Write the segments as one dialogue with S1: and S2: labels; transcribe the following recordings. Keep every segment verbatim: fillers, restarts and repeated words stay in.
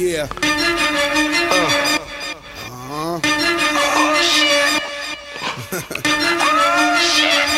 S1: Yeah. Uh. Uh-huh.
S2: Oh shit. Oh shit.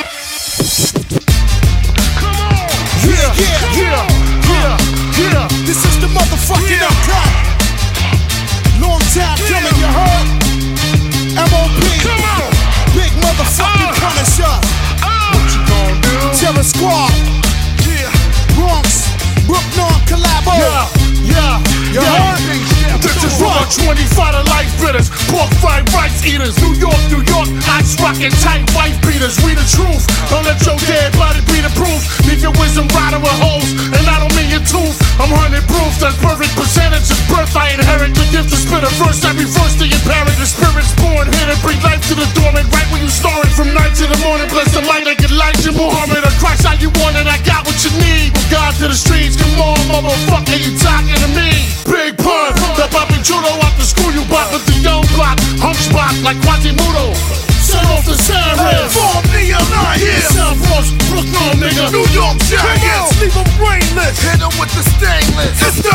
S2: Come on.
S1: Yeah, yeah, yeah, yeah, yeah. This is the motherfucking
S2: Yeah.
S1: uncut. Long time coming, you heard? M O P.
S2: Come on.
S1: Big motherfucking
S2: Uh.
S1: Punisher.
S2: Uh. What you gonna do?
S1: Terror Squad.
S2: Yeah.
S1: Bronx. Brooklyn collabo.
S2: Yeah. Yeah.
S1: You
S2: Yeah.
S1: heard?
S2: This is for my twenty-five to life bitters, pork fried rice eaters, New York, New York, ice rockin' tight wife beaters. We the truth, don't let your dead body be the proof. Leave your wisdom rotting with holes, and I don't mean your tooth. I'm hundred proof, that's perfect percentage. It's birth I inherit, the gift to spit a verse. Every verse to your parent, the spirit's born. Hit and breathe life to the dormant, right where you started. From night to the morning, bless the light like Elijah Muhammad. Or Christ, how you want it, I got what you need. With God to the streets, come on, motherfucker, you talking to me. Big pun, the Bobby Judo out the school you bought with the young block, hunchback like Quasimodo. Set off the siren.
S1: Form the alliance.
S2: South Bronx, Brooklyn, nigga.
S1: New York Giants.
S2: Leave them brainless.
S1: Hit them with the stainless. It's the.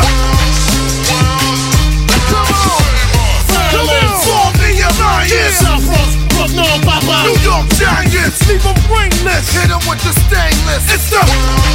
S1: Come on. Come on. Form the alliance.
S2: South Bronx, Brooklyn, Papa.
S1: New York Giants.
S2: Leave them brainless.
S1: Hit them with the stainless. It's the.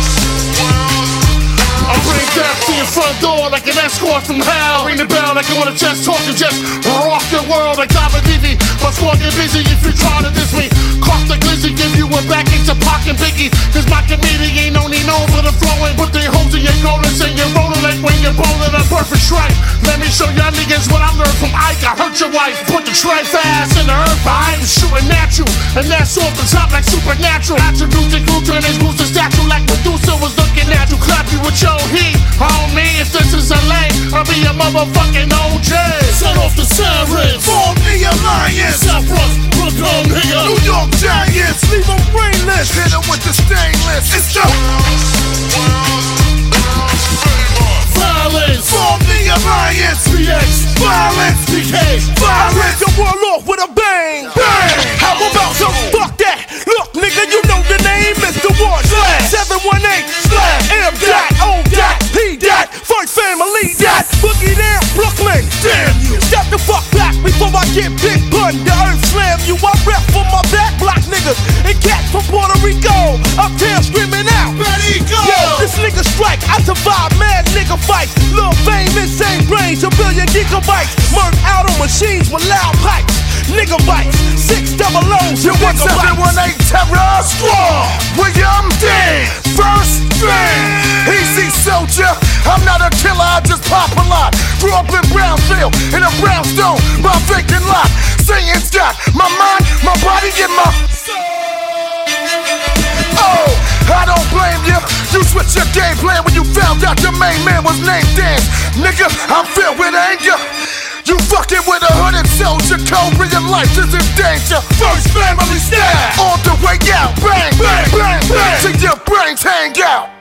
S2: I bring death to your front door like an escort from hell. Ring the bell like I wanna just talk and just rock your world like David Levy. My squad get busy if you try to diss me. Cough the glizzy, give you a back into Pac and Biggie. Cause my comedian ain't only known for the flowing. Put the holes in your gold and say you're rolling like when you're bowling a perfect strike. Let me show y'all niggas what I learned from Ike. I hurt your wife, put the tray fast in the earth. I ain't shooting at you, and that's off the top like supernatural. Attributes and glue turn his boots to statue like Medusa was looking at you. Clap you with your heat, homie. If this is L A, I'll be a motherfucking O J. Set off the sirens.
S1: Form the alliance.
S2: South Bronx, Brooklyn, nigga.
S1: New York Giants.
S2: Leave them brainless.
S1: Hit them with the stainless. It's the.
S2: Violence.
S1: Form the alliance.
S2: B X.
S1: Violence.
S2: D K.
S1: Violence.
S2: The world off with a bang.
S1: Bang.
S2: How about some fuck that? Look, nigga, you know the name, Mister One Slash seven one eight slash M dot O dot P dot First Family dot Boogie down Brooklyn.
S1: Damn you.
S2: Step the fuck back before I get big pun. The earth slam you. I rep for my back block niggas and cats from Puerto Rico. Uptown screaming out.
S1: Ready, go.
S2: Yo, this nigga strike. I survive mad nigga fights. Lil' fame, insane brains, a billion gigabytes. Murk out on machines with loud pipes. Nigga bites, six double O's.
S1: You want seven one eight Terror Squad. William D. First thing. Easy soldier. I'm not a killer, I just pop a lot. Grew up in Brownsville, in a brownstone, my vacant lot. Saying's got my mind, my body, and my oh, I don't blame you. You switched your game plan when you found out your main man was named Dance. Nigga, I'm filled with anger. You fucking with a hooded soldier, Cobra, your life is in danger. First Family style, on the way out, bang, bang, bang, bang, till your brains hang out.